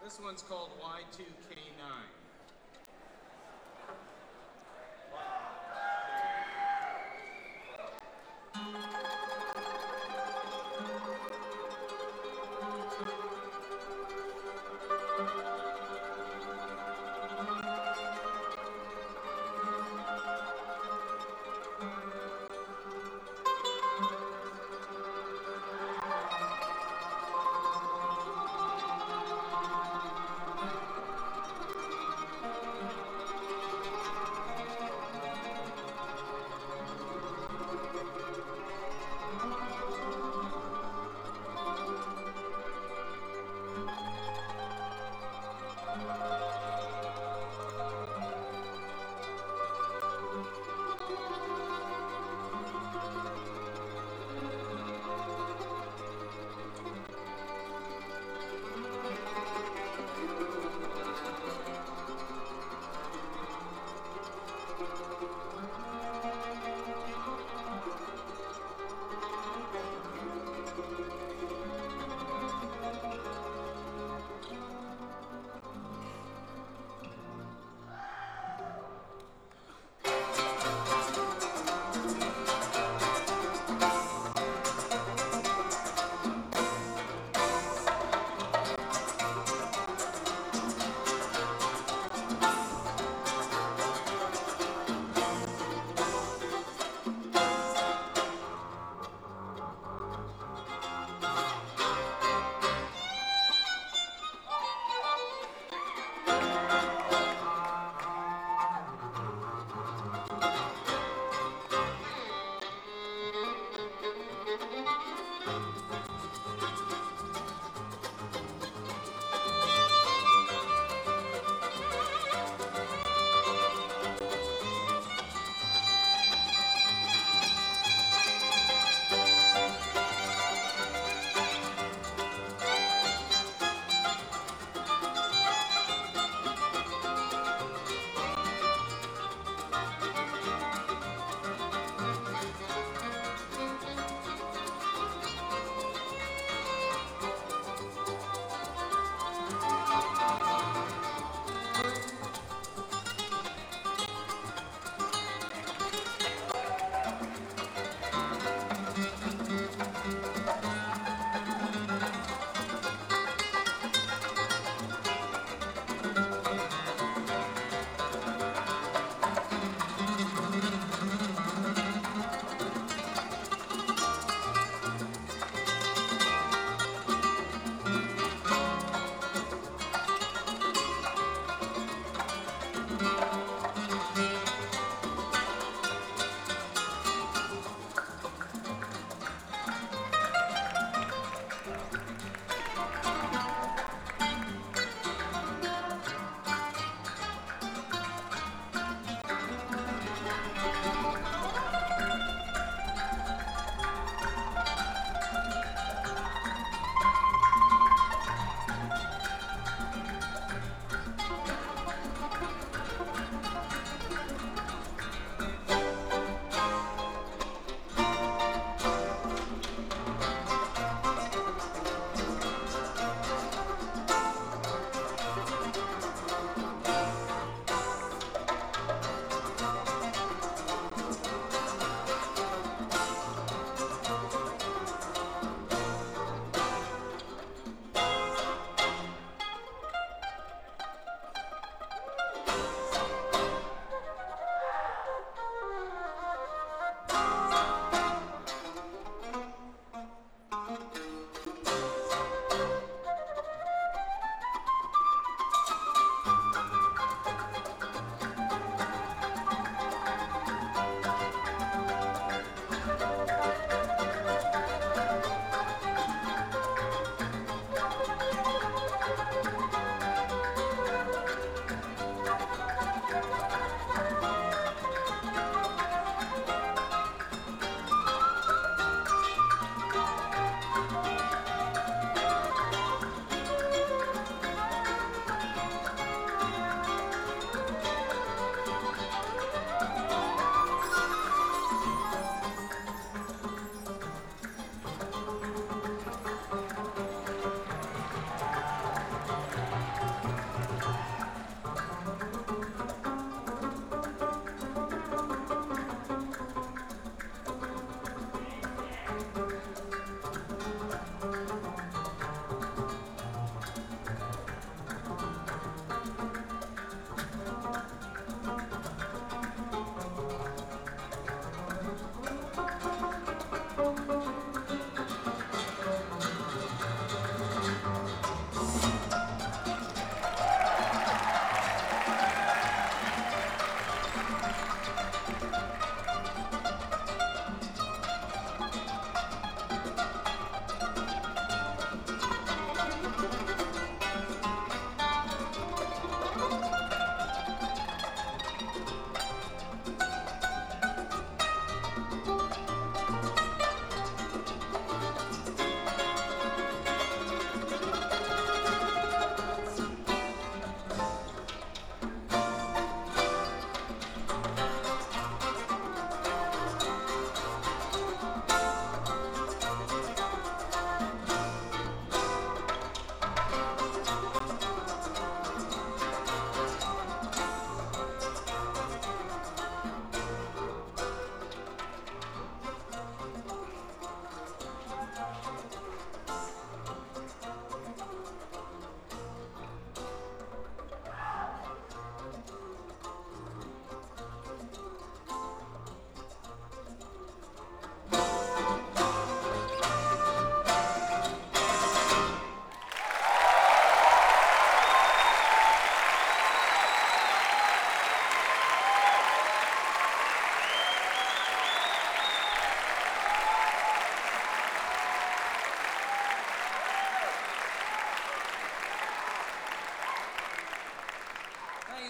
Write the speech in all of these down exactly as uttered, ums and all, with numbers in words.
This one's called Y two K nine.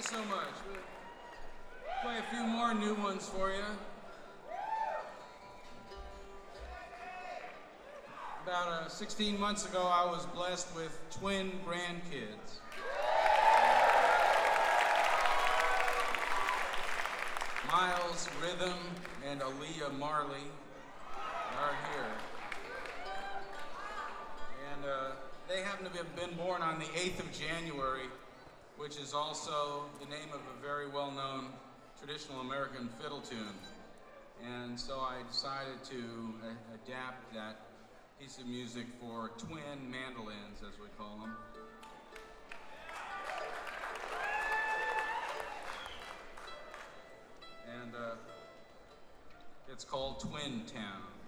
so much. We'll play a few more new ones for you. About uh, sixteen months ago, I was blessed with twin grandkids. Miles Rhythm and Aaliyah Marley are here. And uh, they happen to have been born on the eighth of January, which is also the name of a very well-known traditional American fiddle tune. And so I decided to uh, adapt that piece of music for twin mandolins, as we call them. And uh, it's called Twin Town.